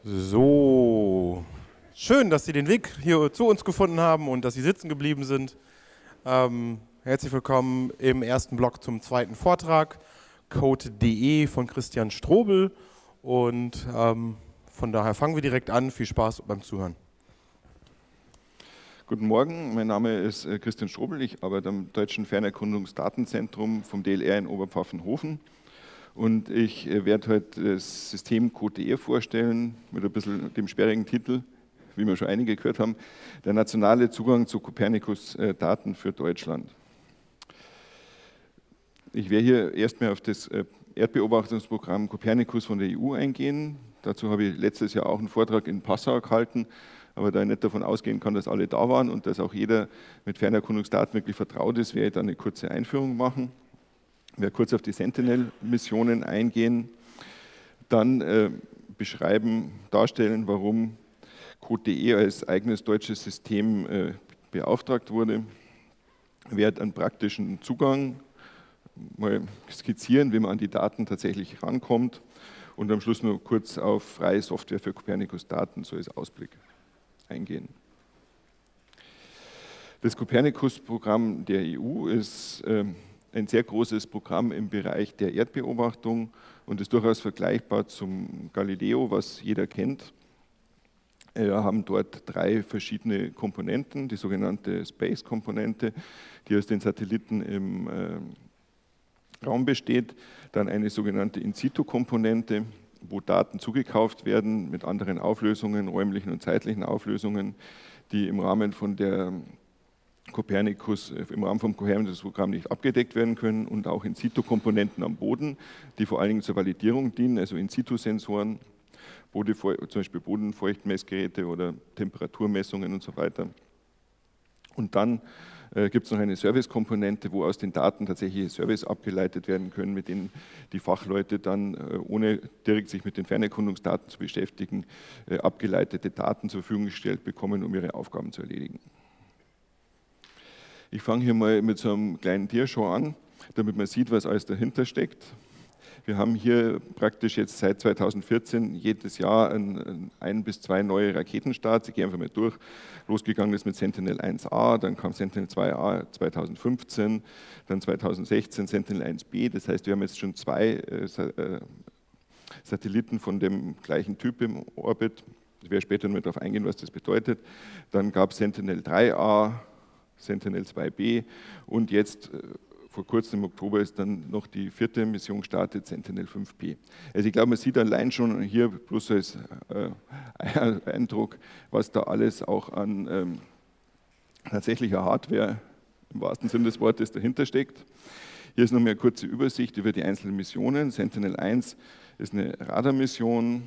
So, schön, dass Sie den Weg hier zu uns gefunden haben und dass Sie sitzen geblieben sind. Herzlich willkommen im ersten Block zum zweiten Vortrag, Code.de von Christian Strobel. Und von daher fangen wir direkt an. Viel Spaß beim Zuhören. Guten Morgen, mein Name ist Christian Strobel. Ich arbeite am Deutschen Fernerkundungsdatenzentrum vom DLR in Oberpfaffenhofen. Und ich werde heute das System Code.de vorstellen, mit ein bisschen dem sperrigen Titel, wie wir schon einige gehört haben, der nationale Zugang zu Copernicus-Daten für Deutschland. Ich werde hier erstmal auf das Erdbeobachtungsprogramm Copernicus von der EU eingehen. Dazu habe ich letztes Jahr auch einen Vortrag in Passau gehalten, aber da ich nicht davon ausgehen kann, dass alle da waren und dass auch jeder mit Fernerkundungsdaten wirklich vertraut ist, werde ich da eine kurze Einführung machen. Ich werde kurz auf die Sentinel-Missionen eingehen, dann darstellen, warum Code.de als eigenes deutsches System beauftragt wurde. Ich werde einen praktischen Zugang mal skizzieren, wie man an die Daten tatsächlich rankommt und am Schluss nur kurz auf freie Software für Copernicus-Daten, so als Ausblick, eingehen. Das Copernicus-Programm der EU ist ein sehr großes Programm im Bereich der Erdbeobachtung und ist durchaus vergleichbar zum Galileo, was jeder kennt. Wir haben dort drei verschiedene Komponenten, die sogenannte Space-Komponente, die aus den Satelliten im Raum besteht, dann eine sogenannte In-Situ-Komponente, wo Daten zugekauft werden mit anderen Auflösungen, räumlichen und zeitlichen Auflösungen, die im Rahmen vom Copernicus-Programm nicht abgedeckt werden können, und auch In-Situ-Komponenten am Boden, die vor allen Dingen zur Validierung dienen, also In-Situ-Sensoren, zum Beispiel Bodenfeuchtmessgeräte oder Temperaturmessungen und so weiter. Und dann gibt es noch eine Service-Komponente, wo aus den Daten tatsächlich Service abgeleitet werden können, mit denen die Fachleute dann, ohne direkt sich mit den Fernerkundungsdaten zu beschäftigen, abgeleitete Daten zur Verfügung gestellt bekommen, um ihre Aufgaben zu erledigen. Ich fange hier mal mit so einem kleinen Tiershow an, damit man sieht, was alles dahinter steckt. Wir haben hier praktisch jetzt seit 2014 jedes Jahr ein bis zwei neue Raketenstarts. Ich gehe einfach mal durch. Losgegangen ist mit Sentinel-1A, dann kam Sentinel-2A 2015, dann 2016 Sentinel-1B. Das heißt, wir haben jetzt schon zwei Satelliten von dem gleichen Typ im Orbit. Ich werde später noch darauf eingehen, was das bedeutet. Dann gab es Sentinel-3A, Sentinel-2B und jetzt vor kurzem im Oktober ist dann noch die vierte Mission gestartet, Sentinel-5B. Also ich glaube, man sieht allein schon hier bloß als Eindruck, was da alles auch an tatsächlicher Hardware im wahrsten Sinne des Wortes dahinter steckt. Hier ist noch mal eine kurze Übersicht über die einzelnen Missionen. Sentinel-1 ist eine Radarmission,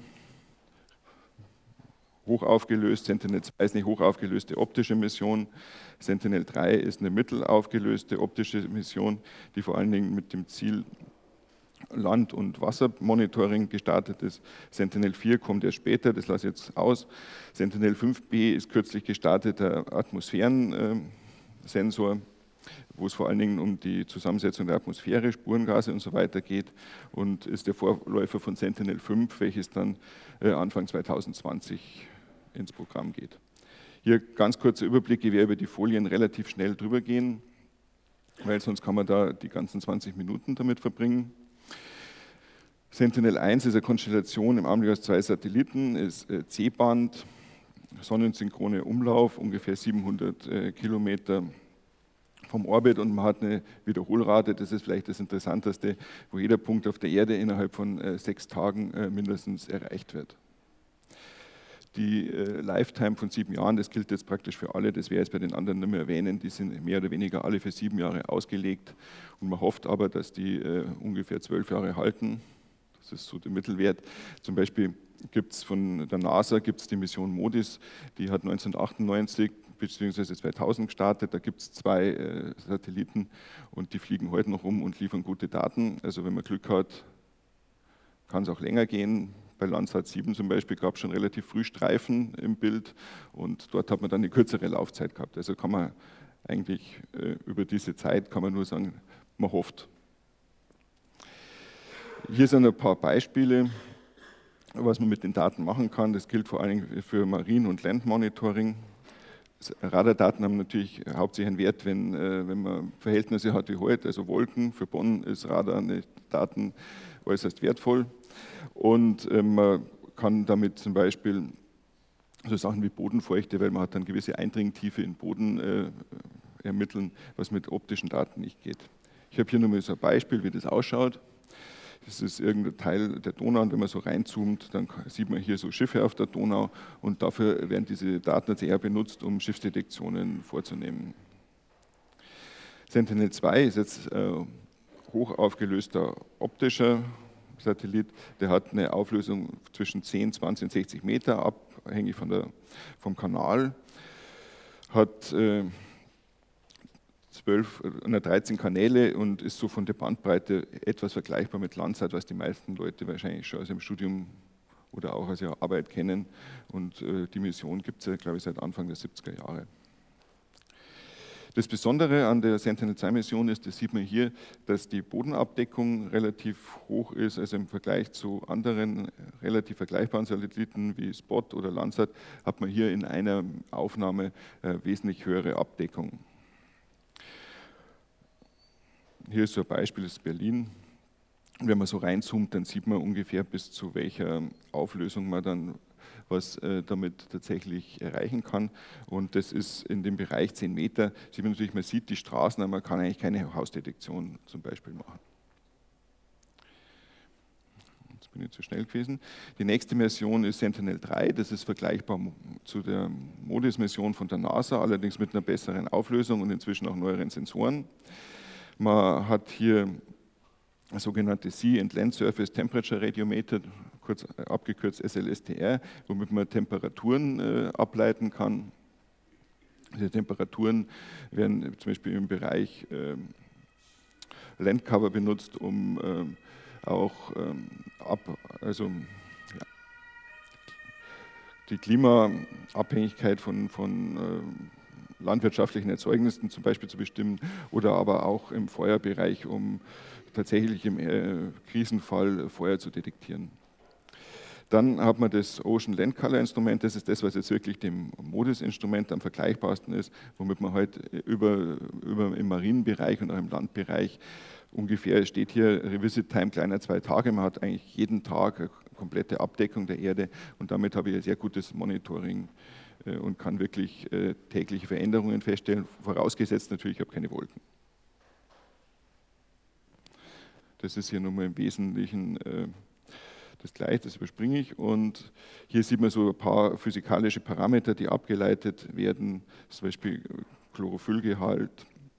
hochaufgelöst. Sentinel-2 ist eine hochaufgelöste optische Mission. Sentinel-3 ist eine mittelaufgelöste optische Mission, die vor allen Dingen mit dem Ziel Land- und Wassermonitoring gestartet ist. Sentinel-4 kommt erst später, das lasse ich jetzt aus. Sentinel-5B ist kürzlich gestarteter Atmosphärensensor, wo es vor allen Dingen um die Zusammensetzung der Atmosphäre, Spurengase und so weiter geht, und ist der Vorläufer von Sentinel-5, welches dann Anfang 2020 ins Programm geht. Hier ganz kurzer Überblick, ich werde über die Folien relativ schnell drüber gehen, weil sonst kann man da die ganzen 20 Minuten damit verbringen. Sentinel-1 ist eine Konstellation im Augenblick aus zwei Satelliten, ist C-Band, sonnensynchrone Umlauf, ungefähr 700 Kilometer vom Orbit, und man hat eine Wiederholrate, das ist vielleicht das Interessanteste, wo jeder Punkt auf der Erde innerhalb von 6 Tagen mindestens erreicht wird. Die Lifetime von 7 Jahren, das gilt jetzt praktisch für alle, das werde ich jetzt bei den anderen nicht mehr erwähnen, die sind mehr oder weniger alle für 7 Jahre ausgelegt, und man hofft aber, dass die ungefähr 12 Jahre halten. Das ist so der Mittelwert. Zum Beispiel gibt es von der NASA die Mission MODIS, die hat 1998 bzw. 2000 gestartet. Da gibt es 2 Satelliten und die fliegen heute noch rum und liefern gute Daten. Also wenn man Glück hat, kann es auch länger gehen. Bei Landsat 7 zum Beispiel gab es schon relativ früh Streifen im Bild und dort hat man dann eine kürzere Laufzeit gehabt. Also kann man eigentlich über diese Zeit, kann man nur sagen, man hofft. Hier sind ein paar Beispiele. was man mit den Daten machen kann. Das gilt vor allem für Marien- und Landmonitoring. Radardaten haben natürlich hauptsächlich einen Wert, wenn man Verhältnisse hat wie heute, also Wolken. Für Bonn ist Radardaten äußerst wertvoll. Und man kann damit zum Beispiel so Sachen wie Bodenfeuchte, weil man hat dann gewisse Eindringtiefe in den Boden ermitteln, was mit optischen Daten nicht geht. Ich habe hier nur mal so ein Beispiel, wie das ausschaut. Das ist irgendein Teil der Donau und wenn man so reinzoomt, dann sieht man hier so Schiffe auf der Donau und dafür werden diese Daten jetzt eher benutzt, um Schiffsdetektionen vorzunehmen. Sentinel-2 ist jetzt hoch aufgelöster optischer Satellit, der hat eine Auflösung zwischen 10, 20 und 60 Meter, abhängig vom Kanal, hat 13 Kanäle und ist so von der Bandbreite etwas vergleichbar mit Landsat, was die meisten Leute wahrscheinlich schon aus dem Studium oder auch aus ihrer Arbeit kennen. Und die Mission gibt es ja, glaube ich, seit Anfang der 70er Jahre. Das Besondere an der Sentinel-2-Mission ist, das sieht man hier, dass die Bodenabdeckung relativ hoch ist, also im Vergleich zu anderen relativ vergleichbaren Satelliten wie Spot oder Landsat, hat man hier in einer Aufnahme wesentlich höhere Abdeckung. Hier ist so ein Beispiel, das ist Berlin. Wenn man so reinzoomt, dann sieht man ungefähr, bis zu welcher Auflösung man dann was damit tatsächlich erreichen kann. Und das ist in dem Bereich 10 Meter. Sieht man natürlich, man sieht die Straßen, aber man kann eigentlich keine Hausdetektion zum Beispiel machen. Jetzt bin ich zu schnell gewesen. Die nächste Mission ist Sentinel-3. Das ist vergleichbar zu der MODIS-Mission von der NASA, allerdings mit einer besseren Auflösung und inzwischen auch neueren Sensoren. Man hat hier sogenannte Sea and Land Surface Temperature Radiometer, kurz abgekürzt SLSTR, womit man Temperaturen ableiten kann. Diese Temperaturen werden zum Beispiel im Bereich Landcover benutzt, um auch die Klimaabhängigkeit von landwirtschaftlichen Erzeugnissen zum Beispiel zu bestimmen oder aber auch im Feuerbereich, um tatsächlich im Krisenfall Feuer zu detektieren. Dann hat man das Ocean Land Color Instrument, das ist das, was jetzt wirklich dem MODIS-Instrument am vergleichbarsten ist, womit man halt im Marienbereich und auch im Landbereich ungefähr, steht hier Revisit Time kleiner 2 Tage, man hat eigentlich jeden Tag eine komplette Abdeckung der Erde und damit habe ich ein sehr gutes Monitoring und kann wirklich tägliche Veränderungen feststellen, vorausgesetzt natürlich, ich habe keine Wolken. Das ist hier nochmal im Wesentlichen das Gleiche, das überspringe ich. Und hier sieht man so ein paar physikalische Parameter, die abgeleitet werden, zum Beispiel Chlorophyllgehalt,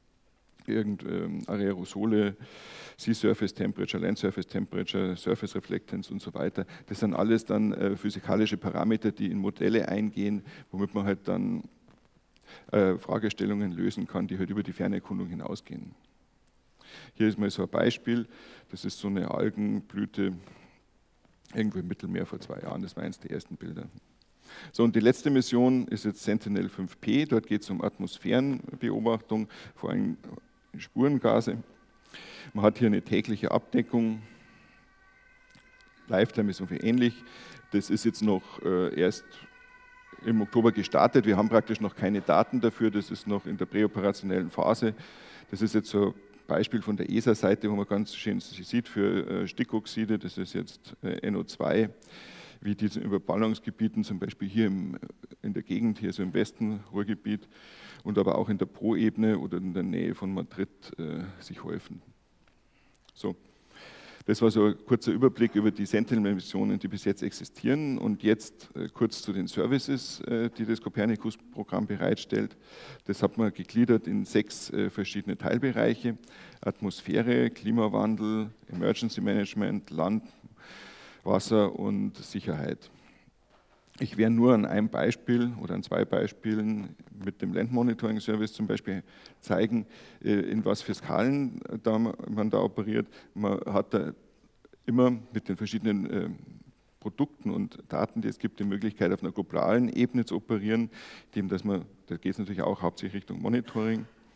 Aerosole, Sea Surface Temperature, Land Surface Temperature, Surface Reflectance und so weiter. Das sind alles dann physikalische Parameter, die in Modelle eingehen, womit man halt dann Fragestellungen lösen kann, die halt über die Fernerkundung hinausgehen. Hier ist mal so ein Beispiel, das ist so eine Algenblüte irgendwo im Mittelmeer vor 2 Jahren, das war eines der ersten Bilder. So, und die letzte Mission ist jetzt Sentinel-5P, dort geht es um Atmosphärenbeobachtung, vor allem Spurengase. Man hat hier eine tägliche Abdeckung, Lifetime ist ungefähr ähnlich, das ist jetzt noch erst im Oktober gestartet, wir haben praktisch noch keine Daten dafür, das ist noch in der präoperationellen Phase. Das ist jetzt so ein Beispiel von der ESA-Seite, wo man ganz schön sieht für Stickoxide, das ist jetzt NO2, wie diese Überballungsgebieten, zum Beispiel hier in der Gegend, hier so im Westen, Ruhrgebiet, und aber auch in der Po-Ebene oder in der Nähe von Madrid sich häufen. So. Das war so ein kurzer Überblick über die Sentinel-Missionen, die bis jetzt existieren. Und jetzt kurz zu den Services, die das Copernicus-Programm bereitstellt. Das hat man gegliedert in 6 verschiedene Teilbereiche. Atmosphäre, Klimawandel, Emergency Management, Land, Wasser und Sicherheit. Ich werde nur an einem Beispiel oder an 2 Beispielen mit dem Land Monitoring Service zum Beispiel zeigen, in was für Skalen man da operiert. Man hat da immer mit den verschiedenen Produkten und Daten, die es gibt, die Möglichkeit, auf einer globalen Ebene zu operieren, da geht es natürlich auch hauptsächlich Richtung Monitoring.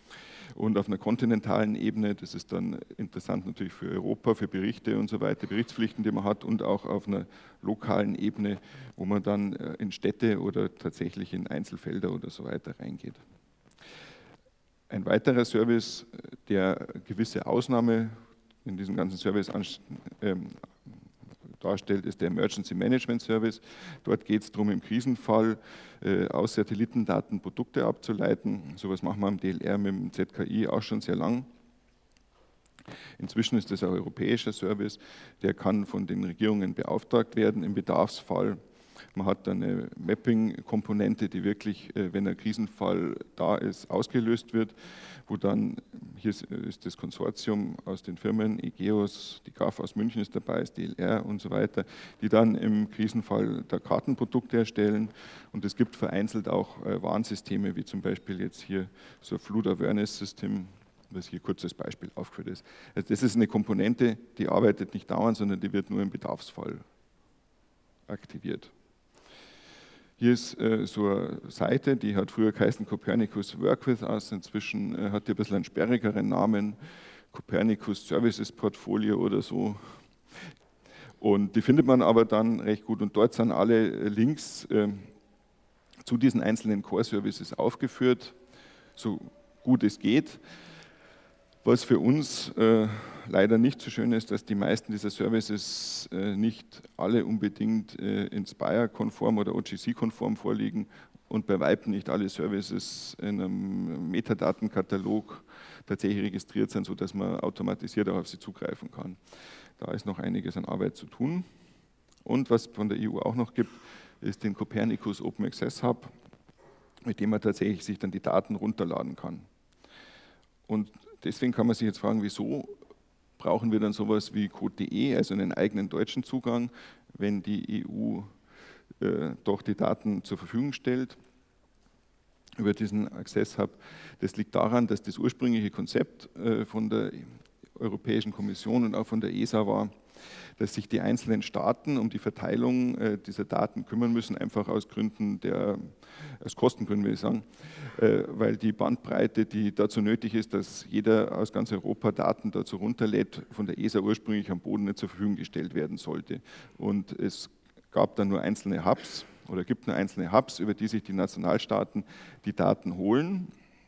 Und auf einer kontinentalen Ebene, das ist dann interessant natürlich für Europa, für Berichte und so weiter, Berichtspflichten, die man hat, und auch auf einer lokalen Ebene, wo man dann in Städte oder tatsächlich in Einzelfelder oder so weiter reingeht. Ein weiterer Service, der gewisse Ausnahme in diesem ganzen Service darstellt, ist der Emergency Management Service. Dort geht es darum, im Krisenfall aus Satellitendaten Produkte abzuleiten. Sowas machen wir am DLR mit dem ZKI auch schon sehr lang. Inzwischen ist das ein europäischer Service, der kann von den Regierungen beauftragt werden im Bedarfsfall. Man hat dann eine Mapping-Komponente, die wirklich, wenn ein Krisenfall da ist, ausgelöst wird, wo dann, hier ist das Konsortium aus den Firmen, EGEOS, die GAF aus München ist dabei, das DLR und so weiter, die dann im Krisenfall da Kartenprodukte erstellen. Und es gibt vereinzelt auch Warnsysteme, wie zum Beispiel jetzt hier so ein Flood Awareness System, was hier kurz als Beispiel aufgeführt ist. Also das ist eine Komponente, die arbeitet nicht dauernd, sondern die wird nur im Bedarfsfall aktiviert. Hier ist so eine Seite, die hat früher geheißen Copernicus Work With Us, inzwischen hat die ein bisschen einen sperrigeren Namen, Copernicus Services Portfolio oder so. Und die findet man aber dann recht gut und dort sind alle Links zu diesen einzelnen Core-Services aufgeführt, so gut es geht. Was für uns leider nicht so schön ist, dass die meisten dieser Services nicht alle unbedingt Inspire-konform oder OGC-konform vorliegen und bei weitem nicht alle Services in einem Metadatenkatalog tatsächlich registriert sind, sodass man automatisiert auch auf sie zugreifen kann. Da ist noch einiges an Arbeit zu tun. Und was es von der EU auch noch gibt, ist den Copernicus Open Access Hub, mit dem man tatsächlich sich dann die Daten runterladen kann. Und deswegen kann man sich jetzt fragen, wieso brauchen wir dann sowas wie Code.de, also einen eigenen deutschen Zugang, wenn die EU doch die Daten zur Verfügung stellt über diesen Access Hub. Das liegt daran, dass das ursprüngliche Konzept von der Europäischen Kommission und auch von der ESA war, dass sich die einzelnen Staaten um die Verteilung dieser Daten kümmern müssen, einfach aus Kostengründen, will ich sagen, weil die Bandbreite, die dazu nötig ist, dass jeder aus ganz Europa Daten dazu runterlädt, von der ESA ursprünglich am Boden nicht zur Verfügung gestellt werden sollte. Und es gab dann nur einzelne Hubs oder gibt nur einzelne Hubs, über die sich die Nationalstaaten die Daten holen.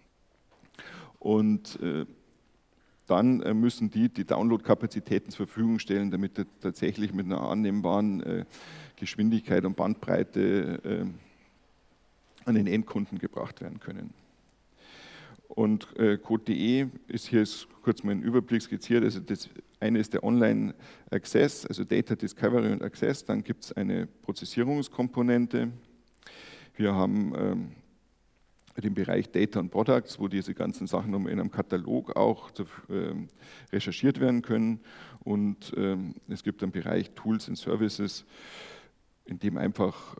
Und dann müssen die Downloadkapazitäten zur Verfügung stellen, damit tatsächlich mit einer annehmbaren Geschwindigkeit und Bandbreite an den Endkunden gebracht werden können. Und Code.de ist hier kurz mal ein Überblick skizziert. Also das eine ist der Online Access, also Data Discovery und Access. Dann gibt es eine Prozessierungskomponente. Wir haben den Bereich Data und Products, wo diese ganzen Sachen in einem Katalog auch recherchiert werden können. Und es gibt einen Bereich Tools and Services, in dem einfach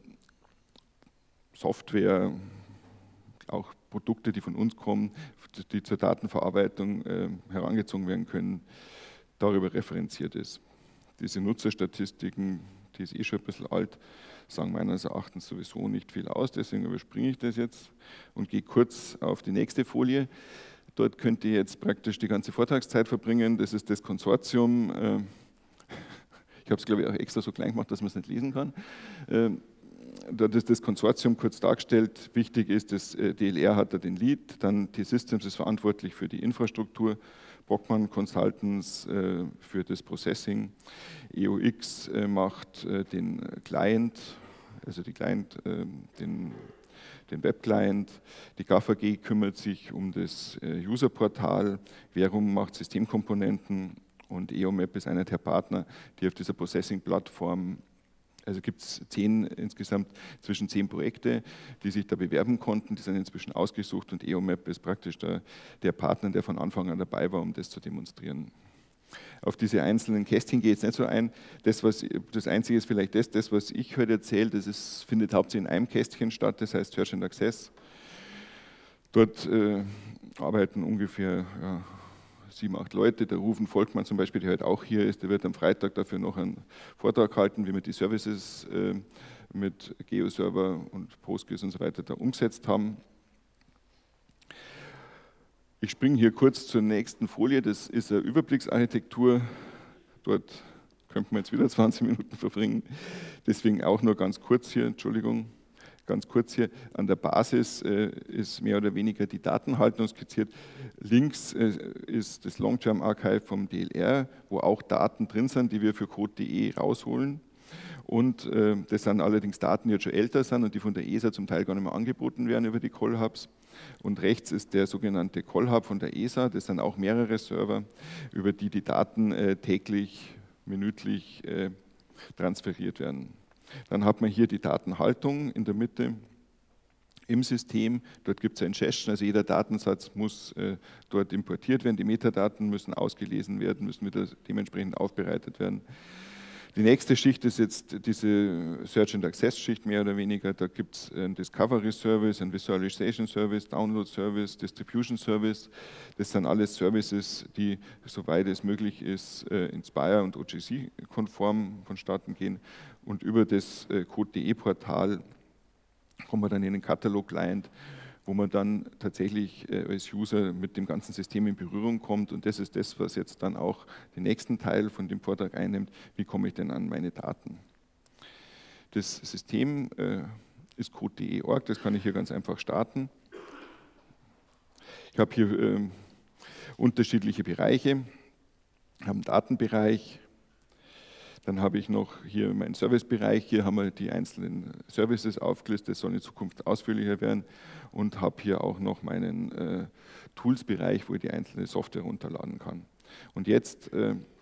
Software, auch Produkte, die von uns kommen, die zur Datenverarbeitung herangezogen werden können, darüber referenziert ist. Diese Nutzerstatistiken, die ist schon ein bisschen alt, sagen meines Erachtens sowieso nicht viel aus, deswegen überspringe ich das jetzt und gehe kurz auf die nächste Folie. Dort könnt ihr jetzt praktisch die ganze Vortragszeit verbringen. Das ist das Konsortium. Ich habe es, glaube ich, auch extra so klein gemacht, dass man es nicht lesen kann. Dort ist das Konsortium kurz dargestellt. Wichtig ist, das DLR hat da den Lead, dann T-Systems ist verantwortlich für die Infrastruktur, Bockmann Consultants für das Processing, EOX macht den Client, also den Web-Client, die GAF AG kümmert sich um das User-Portal, Verum macht Systemkomponenten und EOMap ist einer der Partner, die auf dieser Processing-Plattform, also gibt es insgesamt zwischen 10 Projekte, die sich da bewerben konnten, die sind inzwischen ausgesucht und EOMap ist praktisch der Partner, der von Anfang an dabei war, um das zu demonstrieren. Auf diese einzelnen Kästchen geht es nicht so ein. Das Einzige ist vielleicht das, was ich heute erzähle, findet hauptsächlich in einem Kästchen statt, das heißt Search and Access. Dort arbeiten ungefähr 7, 8 Leute. Der Rufen Volkmann zum Beispiel, der heute auch hier ist, der wird am Freitag dafür noch einen Vortrag halten, wie wir die Services mit GeoServer und Postgres und so weiter da umgesetzt haben. Ich springe hier kurz zur nächsten Folie, das ist eine Überblicksarchitektur. Dort könnte man jetzt wieder 20 Minuten verbringen. Deswegen auch nur ganz kurz hier, Entschuldigung, ganz kurz hier. An der Basis ist mehr oder weniger die Datenhaltung skizziert. Links ist das Long-Term Archive vom DLR, wo auch Daten drin sind, die wir für Code.de rausholen. Und das sind allerdings Daten, die jetzt schon älter sind und die von der ESA zum Teil gar nicht mehr angeboten werden über die Call-Hubs. Und rechts ist der sogenannte Call-Hub von der ESA. Das sind auch mehrere Server, über die die Daten täglich, minütlich transferiert werden. Dann hat man hier die Datenhaltung in der Mitte im System. Dort gibt es ein Ingestion, also jeder Datensatz muss dort importiert werden. Die Metadaten müssen ausgelesen werden, müssen wieder dementsprechend aufbereitet werden. Die nächste Schicht ist jetzt diese Search and Access Schicht mehr oder weniger. Da gibt es einen Discovery Service, einen Visualization Service, Download Service, Distribution Service. Das sind alles Services, die, soweit es möglich ist, Inspire und OGC-konform vonstatten gehen. Und über das Code.de Portal kommen wir dann in den Katalog-Client, wo man dann tatsächlich als User mit dem ganzen System in Berührung kommt. Und das ist das, was jetzt dann auch den nächsten Teil von dem Vortrag einnimmt. Wie komme ich denn an meine Daten? Das System ist Code.de.org, das kann ich hier ganz einfach starten. Ich habe hier unterschiedliche Bereiche. Ich habe einen Datenbereich. Dann habe ich noch hier meinen Servicebereich, hier haben wir die einzelnen Services aufgelistet, das soll in Zukunft ausführlicher werden und habe hier auch noch meinen Tools-Bereich, wo ich die einzelne Software runterladen kann. Und jetzt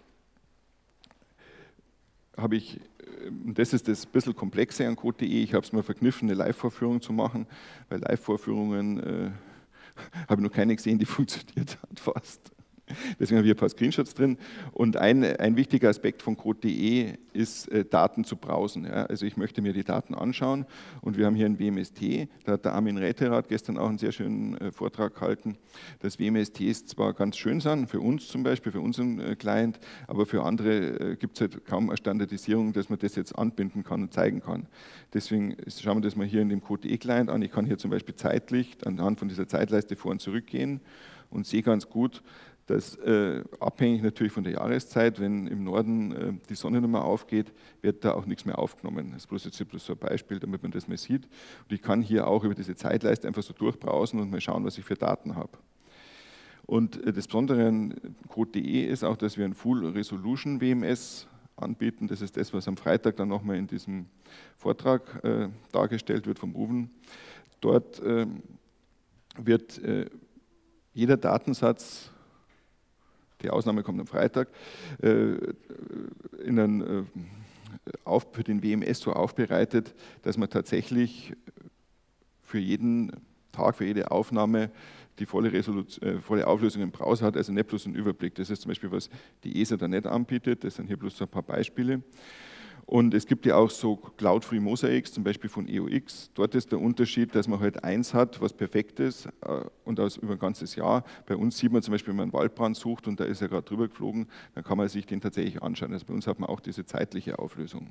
habe ich, das ist das ein bisschen komplexe an Code.de, ich habe es mir verkniffen, eine Live-Vorführung zu machen, weil Live-Vorführungen habe ich noch keine gesehen, die funktioniert hat fast. Deswegen haben wir ein paar Screenshots drin. Und ein wichtiger Aspekt von Code.de ist, Daten zu browsen. Ja, also ich möchte mir die Daten anschauen und wir haben hier ein WMST. Da hat der Armin Räterath gestern auch einen sehr schönen Vortrag gehalten, dass WMSTs zwar ganz schön sind, für uns zum Beispiel, für unseren Client, aber für andere gibt es halt kaum eine Standardisierung, dass man das jetzt anbinden kann und zeigen kann. Deswegen schauen wir das mal hier in dem Code.de Client an. Ich kann hier zum Beispiel zeitlich anhand von dieser Zeitleiste vor und zurück gehen und sehe ganz gut, dass abhängig natürlich von der Jahreszeit, wenn im Norden die Sonne nicht mehr aufgeht, wird da auch nichts mehr aufgenommen. Das ist jetzt bloß so ein Beispiel, damit man das mal sieht. Und ich kann hier auch über diese Zeitleiste einfach so durchbrausen und mal schauen, was ich für Daten habe. Und das Besondere an Code.de ist auch, dass wir ein Full Resolution WMS anbieten. Das ist das, was am Freitag dann nochmal in diesem Vortrag dargestellt wird vom Ruben. Dort wird jeder Datensatz, die Ausnahme kommt am Freitag, für den WMS so aufbereitet, dass man tatsächlich für jeden Tag, für jede Aufnahme die volle Auflösung im Browser hat, also nicht bloß einen Überblick. Das ist zum Beispiel, was die ESA da nicht anbietet, das sind hier bloß so ein paar Beispiele. Und es gibt ja auch so Cloud-Free Mosaics, zum Beispiel von EOX. Dort ist der Unterschied, dass man halt eins hat, was perfekt ist und über ein ganzes Jahr. Bei uns sieht man zum Beispiel, wenn man einen Waldbrand sucht und da ist er gerade drüber geflogen, dann kann man sich den tatsächlich anschauen. Also bei uns hat man auch diese zeitliche Auflösung.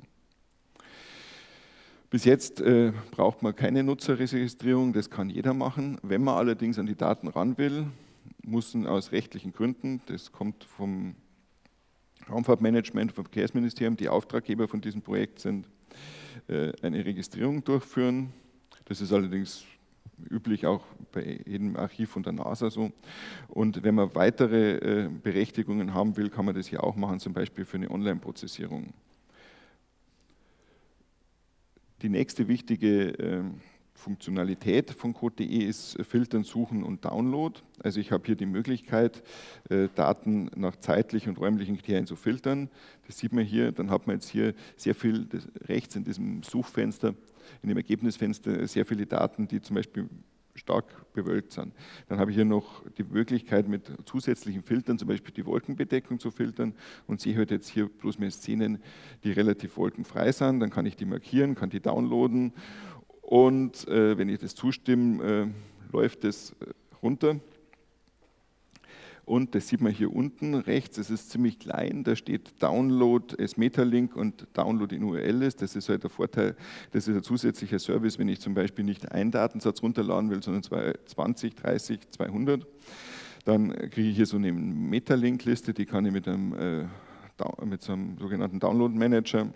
Bis jetzt braucht man keine Nutzerregistrierung, das kann jeder machen. Wenn man allerdings an die Daten ran will, muss man aus rechtlichen Gründen, das kommt vom Raumfahrtmanagement, vom Verkehrsministerium, die Auftraggeber von diesem Projekt sind, eine Registrierung durchführen. Das ist allerdings üblich auch bei jedem Archiv von der NASA so. Und wenn man weitere Berechtigungen haben will, kann man das hier auch machen, zum Beispiel für eine Online-Prozessierung. Die nächste wichtige Funktionalität von Code.de ist Filtern, Suchen und Download. Also ich habe hier die Möglichkeit, Daten nach zeitlichen und räumlichen Kriterien zu filtern. Das sieht man hier. Dann hat man jetzt hier sehr viel rechts in diesem Suchfenster, in dem Ergebnisfenster, sehr viele Daten, die zum Beispiel stark bewölkt sind. Dann habe ich hier noch die Möglichkeit, mit zusätzlichen Filtern zum Beispiel die Wolkenbedeckung zu filtern und sehe halt jetzt hier bloß mehr Szenen, die relativ wolkenfrei sind. Dann kann ich die markieren, kann die downloaden und wenn ich das zustimme, läuft das runter. Und das sieht man hier unten rechts, es ist ziemlich klein, da steht Download als Metalink und Download in URL ist. Das ist halt der Vorteil, das ist ein zusätzlicher Service, wenn ich zum Beispiel nicht einen Datensatz runterladen will, sondern 20, 30, 200. Dann kriege ich hier so eine Meta-Link-Liste, die kann ich mit so einem sogenannten Download-Manager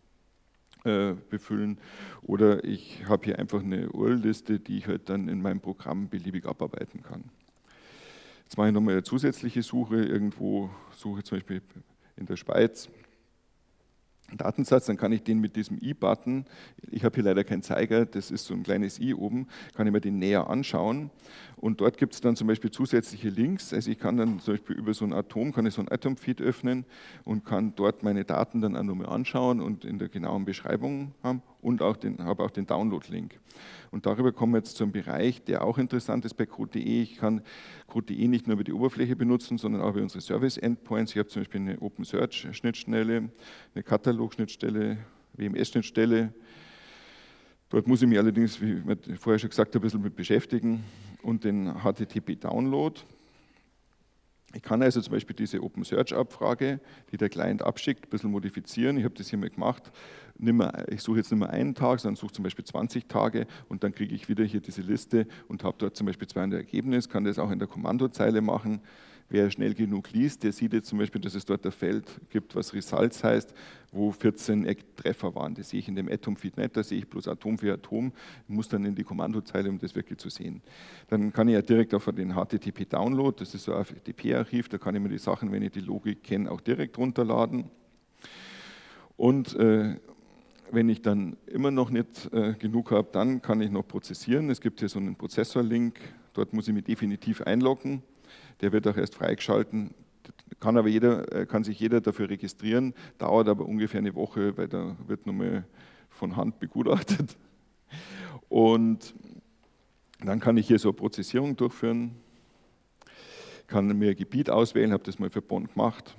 befüllen. Oder ich habe hier einfach eine URL-Liste, die ich halt dann in meinem Programm beliebig abarbeiten kann. Jetzt mache ich nochmal eine zusätzliche Suche, irgendwo suche zum Beispiel in der Schweiz Datensatz, dann kann ich den mit diesem i-Button, ich habe hier leider keinen Zeiger, das ist so ein kleines i oben, kann ich mir den näher anschauen und dort gibt es dann zum Beispiel zusätzliche Links, also ich kann dann zum Beispiel über so ein Atom, kann ich so ein Atom-Feed öffnen und kann dort meine Daten dann auch nochmal anschauen und in der genauen Beschreibung haben und habe auch den Download-Link. Und darüber kommen wir jetzt zum Bereich, der auch interessant ist bei Code.de. Ich kann Code.de nicht nur über die Oberfläche benutzen, sondern auch über unsere Service-Endpoints. Ich habe zum Beispiel eine Open-Search-Schnittstelle, eine Katalog-Schnittstelle, WMS-Schnittstelle. Dort muss ich mich allerdings, wie ich vorher schon gesagt habe, ein bisschen mit beschäftigen und den HTTP-Download. Ich kann also zum Beispiel diese Open-Search-Abfrage, die der Client abschickt, ein bisschen modifizieren. Ich habe das hier mal gemacht. Ich suche jetzt nicht mehr einen Tag, sondern suche zum Beispiel 20 Tage und dann kriege ich wieder hier diese Liste und habe dort zum Beispiel 200 Ergebnisse, kann das auch in der Kommandozeile machen. Wer schnell genug liest, der sieht jetzt zum Beispiel, dass es dort ein Feld gibt, was Results heißt, wo 14 Treffer waren. Das sehe ich in dem Atom-Feed nicht, da sehe ich bloß Atom für Atom. Ich muss dann in die Kommandozeile, um das wirklich zu sehen. Dann kann ich ja direkt auf den HTTP-Download, das ist so ein FTP-Archiv, da kann ich mir die Sachen, wenn ich die Logik kenne, auch direkt runterladen. Und wenn ich dann immer noch nicht genug habe, dann kann ich noch prozessieren. Es gibt hier so einen Prozessor-Link, dort muss ich mich definitiv einloggen. Der wird auch erst freigeschalten, kann sich jeder dafür registrieren, dauert aber ungefähr eine Woche, weil da wird nochmal von Hand begutachtet. Und dann kann ich hier so eine Prozessierung durchführen, kann mir ein Gebiet auswählen, habe das mal für Bonn gemacht.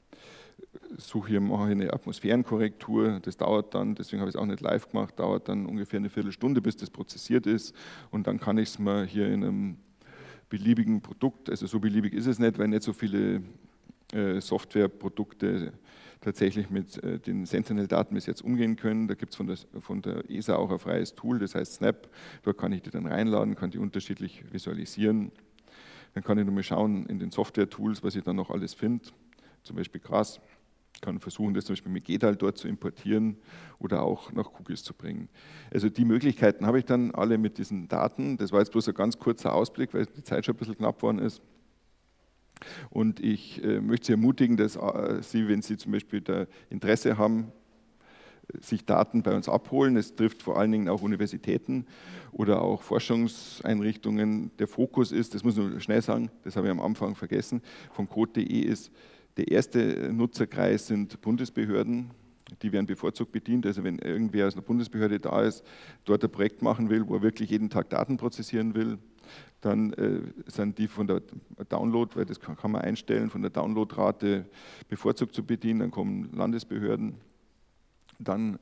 Mache eine Atmosphärenkorrektur, das dauert dann, deswegen habe ich es auch nicht live gemacht, dauert dann ungefähr eine Viertelstunde, bis das prozessiert ist und dann kann ich es mir hier in einem beliebigen Produkt, also so beliebig ist es nicht, weil nicht so viele Softwareprodukte tatsächlich mit den Sentinel-Daten bis jetzt umgehen können. Da gibt es von der ESA auch ein freies Tool, das heißt Snap, dort kann ich die dann reinladen, kann die unterschiedlich visualisieren. Dann kann ich nochmal schauen in den Software-Tools, was ich dann noch alles finde, zum Beispiel Gras. Ich kann versuchen, das zum Beispiel mit GDAL dort zu importieren oder auch nach Cookies zu bringen. Also die Möglichkeiten habe ich dann alle mit diesen Daten. Das war jetzt bloß ein ganz kurzer Ausblick, weil die Zeit schon ein bisschen knapp geworden ist. Und ich möchte Sie ermutigen, dass Sie, wenn Sie zum Beispiel da Interesse haben, sich Daten bei uns abholen. Es trifft vor allen Dingen auch Universitäten oder auch Forschungseinrichtungen. Der Fokus ist, das muss ich nur schnell sagen, das habe ich am Anfang vergessen, von Code.de ist, der erste Nutzerkreis sind Bundesbehörden, die werden bevorzugt bedient. Also wenn irgendwer aus einer Bundesbehörde da ist, dort ein Projekt machen will, wo er wirklich jeden Tag Daten prozessieren will, dann sind die von der Download, weil das kann man einstellen, von der Downloadrate bevorzugt zu bedienen, dann kommen Landesbehörden, dann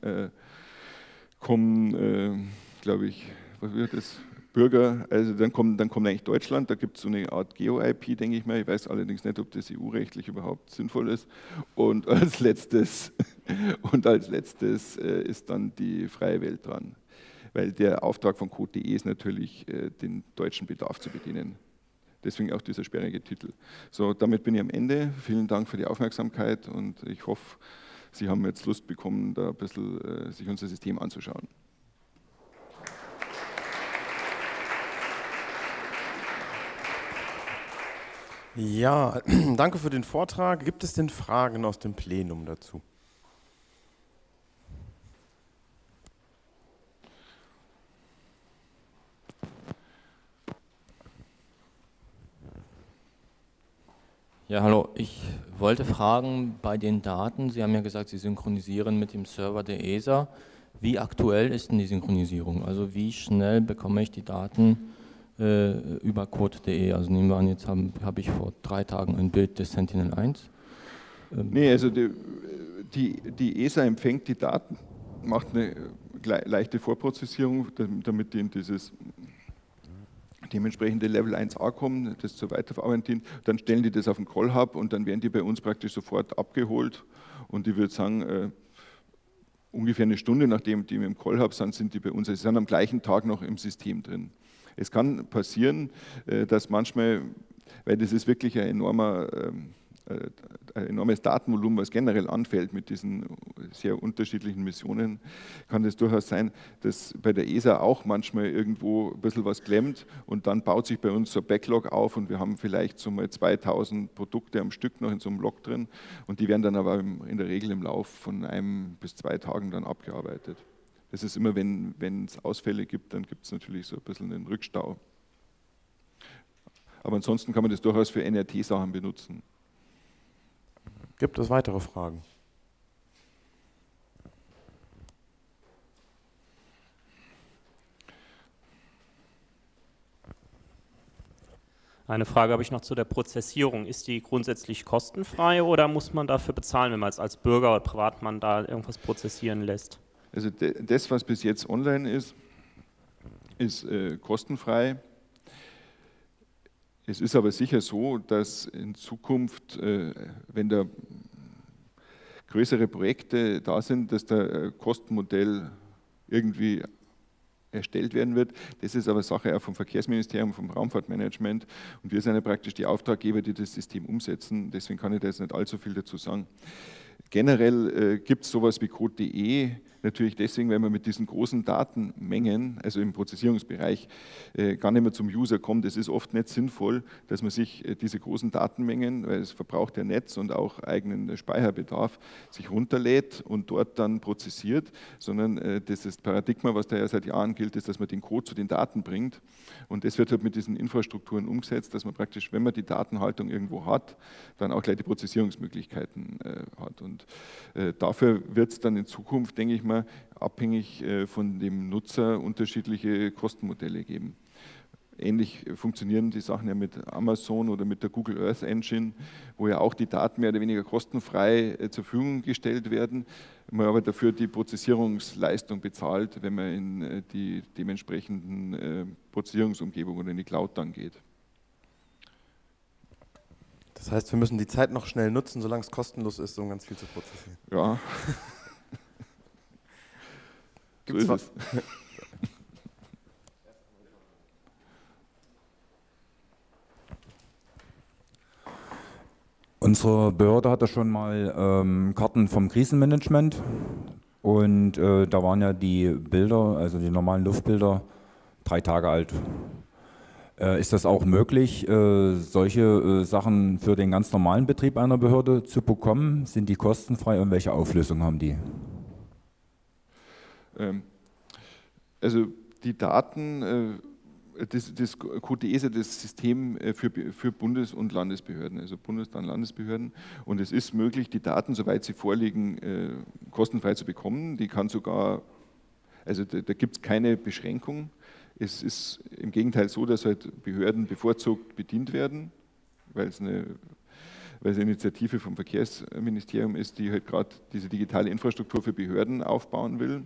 kommen, glaube ich, was wird das? Bürger, also dann kommt eigentlich Deutschland, da gibt es so eine Art Geo-IP, denke ich mal, ich weiß allerdings nicht, ob das EU-rechtlich überhaupt sinnvoll ist. Und als letztes ist dann die freie Welt dran, weil der Auftrag von Code.de ist natürlich, den deutschen Bedarf zu bedienen. Deswegen auch dieser sperrige Titel. So, damit bin ich am Ende. Vielen Dank für die Aufmerksamkeit und ich hoffe, Sie haben jetzt Lust bekommen, da ein bisschen sich unser System anzuschauen. Ja, danke für den Vortrag. Gibt es denn Fragen aus dem Plenum dazu? Ja, hallo. Ich wollte fragen, bei den Daten, Sie haben ja gesagt, Sie synchronisieren mit dem Server der ESA. Wie aktuell ist denn die Synchronisierung? Also wie schnell bekomme ich die Daten über Code.de? Also nehmen wir an, jetzt habe ich vor 3 Tagen ein Bild des Sentinel-1. Nee, also die ESA empfängt die Daten, macht eine leichte Vorprozessierung, damit die in dieses dementsprechende Level 1a kommen, das zur Weiterverarbeitung dient. Dann stellen die das auf den Call-Hub und dann werden die bei uns praktisch sofort abgeholt. Und ich würde sagen, ungefähr eine Stunde, nachdem die im Call-Hub sind die bei uns. Sie sind am gleichen Tag noch im System drin. Es kann passieren, dass manchmal weil das ist wirklich ein enormes Datenvolumen, was generell anfällt mit diesen sehr unterschiedlichen Missionen, kann es durchaus sein, dass bei der ESA auch manchmal irgendwo ein bisschen was klemmt und dann baut sich bei uns so ein Backlog auf und wir haben vielleicht so mal 2000 Produkte am Stück noch in so einem Log drin und die werden dann aber in der Regel im Lauf von 1 bis 2 Tagen dann abgearbeitet. Das ist immer, wenn es Ausfälle gibt, dann gibt es natürlich so ein bisschen einen Rückstau. Aber ansonsten kann man das durchaus für NRT-Sachen benutzen. Gibt es weitere Fragen? Eine Frage habe ich noch zu der Prozessierung. Ist die grundsätzlich kostenfrei oder muss man dafür bezahlen, wenn man als Bürger oder Privatmann da irgendwas prozessieren lässt? Also das, was bis jetzt online ist kostenfrei. Es ist aber sicher so, dass in Zukunft, wenn da größere Projekte da sind, dass da Kostenmodell irgendwie erstellt werden wird. Das ist aber Sache auch vom Verkehrsministerium, vom Raumfahrtmanagement und wir sind ja praktisch die Auftraggeber, die das System umsetzen. Deswegen kann ich da jetzt nicht allzu viel dazu sagen. Generell gibt es sowas wie Code.de, natürlich deswegen, weil man mit diesen großen Datenmengen, also im Prozessierungsbereich, gar nicht mehr zum User kommt. Es ist oft nicht sinnvoll, dass man sich diese großen Datenmengen, weil es verbraucht ja Netz und auch eigenen Speicherbedarf, sich runterlädt und dort dann prozessiert, sondern das ist Paradigma, was da ja seit Jahren gilt, ist, dass man den Code zu den Daten bringt und das wird halt mit diesen Infrastrukturen umgesetzt, dass man praktisch, wenn man die Datenhaltung irgendwo hat, dann auch gleich die Prozessierungsmöglichkeiten hat. Und dafür wird es dann in Zukunft, denke ich mal, abhängig von dem Nutzer unterschiedliche Kostenmodelle geben. Ähnlich funktionieren die Sachen ja mit Amazon oder mit der Google Earth Engine, wo ja auch die Daten mehr oder weniger kostenfrei zur Verfügung gestellt werden, man aber dafür die Prozessierungsleistung bezahlt, wenn man in die dementsprechenden Prozessierungsumgebungen oder in die Cloud dann geht. Das heißt, wir müssen die Zeit noch schnell nutzen, solange es kostenlos ist, um ganz viel zu prozessieren. Ja. So ist es. Unsere Behörde hatte schon mal Karten vom Krisenmanagement und da waren ja die Bilder, also die normalen Luftbilder, 3 Tage alt. Ist das auch möglich, solche Sachen für den ganz normalen Betrieb einer Behörde zu bekommen? Sind die kostenfrei und welche Auflösung haben die? Also die Daten, das Code.de ist ja das System für Bundes- und Landesbehörden, also Bundesland, Landesbehörden. Und es ist möglich, die Daten, soweit sie vorliegen, kostenfrei zu bekommen. Die kann sogar, also da gibt es keine Beschränkung. Es ist im Gegenteil so, dass halt Behörden bevorzugt bedient werden, weil es eine Initiative vom Verkehrsministerium ist, die halt gerade diese digitale Infrastruktur für Behörden aufbauen will.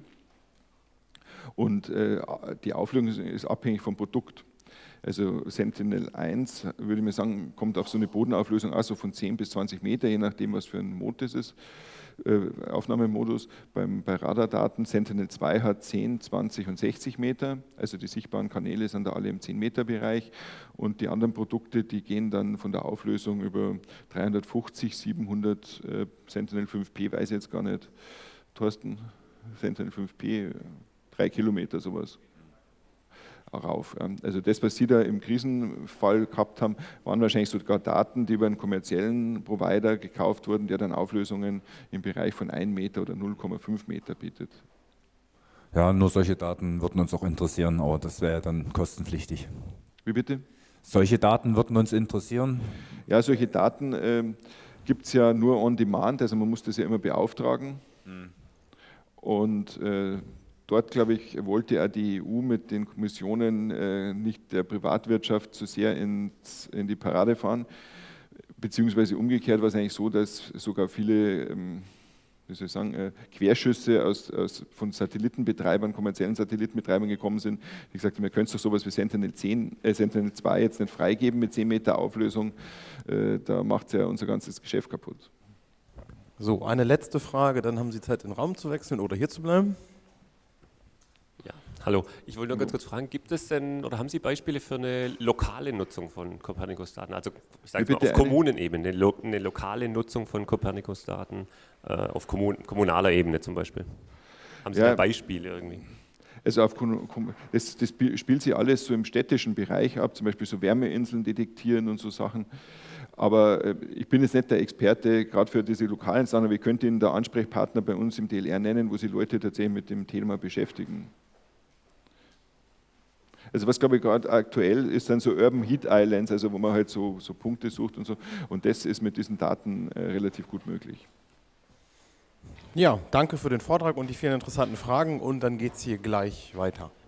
Und die Auflösung ist abhängig vom Produkt. Also Sentinel-1, würde ich mal sagen, kommt auf so eine Bodenauflösung auch so von 10 bis 20 Meter, je nachdem, was für ein Mode das ist, Aufnahmemodus. Bei Radardaten Sentinel-2 hat 10, 20 und 60 Meter, also die sichtbaren Kanäle sind da alle im 10-Meter-Bereich und die anderen Produkte, die gehen dann von der Auflösung über 350, 700, Sentinel-5P, weiß ich jetzt gar nicht, Thorsten, Sentinel-5P, 3 Kilometer sowas rauf. Also das, was Sie da im Krisenfall gehabt haben, waren wahrscheinlich sogar Daten, die über einen kommerziellen Provider gekauft wurden, der dann Auflösungen im Bereich von 1 Meter oder 0,5 Meter bietet. Ja, nur solche Daten würden uns auch interessieren, aber das wäre ja dann kostenpflichtig. Wie bitte? Solche Daten würden uns interessieren? Ja, solche Daten gibt es ja nur on demand, also man muss das ja immer beauftragen. Und dort, glaube ich, wollte auch die EU mit den Kommissionen nicht der Privatwirtschaft zu sehr in die Parade fahren, beziehungsweise umgekehrt war es eigentlich so, dass sogar viele, wie soll ich sagen, Querschüsse von Satellitenbetreibern, kommerziellen Satellitenbetreibern gekommen sind, die gesagt haben, wir können doch sowas wie Sentinel-2 jetzt nicht freigeben mit 10 Meter Auflösung, da macht es ja unser ganzes Geschäft kaputt. So, eine letzte Frage, dann haben Sie Zeit, den Raum zu wechseln oder hier zu bleiben. Ja, Hallo, ich wollte nur ganz kurz fragen, gibt es denn oder haben Sie Beispiele für eine lokale Nutzung von Copernicus-Daten? Also ich sage mal auf Kommunenebene, eine lokale Nutzung von Copernicus-Daten auf kommunaler Ebene zum Beispiel. Haben Sie da Beispiele irgendwie? Also das spielt sich alles so im städtischen Bereich ab, zum Beispiel so Wärmeinseln detektieren und so Sachen. Aber ich bin jetzt nicht der Experte, gerade für diese lokalen Sachen, aber ich könnte Ihnen da Ansprechpartner bei uns im DLR nennen, wo sich Leute tatsächlich mit dem Thema beschäftigen. Also was, glaube ich, gerade aktuell ist, sind so Urban Heat Islands, also wo man halt so Punkte sucht und so. Und das ist mit diesen Daten relativ gut möglich. Ja, danke für den Vortrag und die vielen interessanten Fragen und dann geht es hier gleich weiter.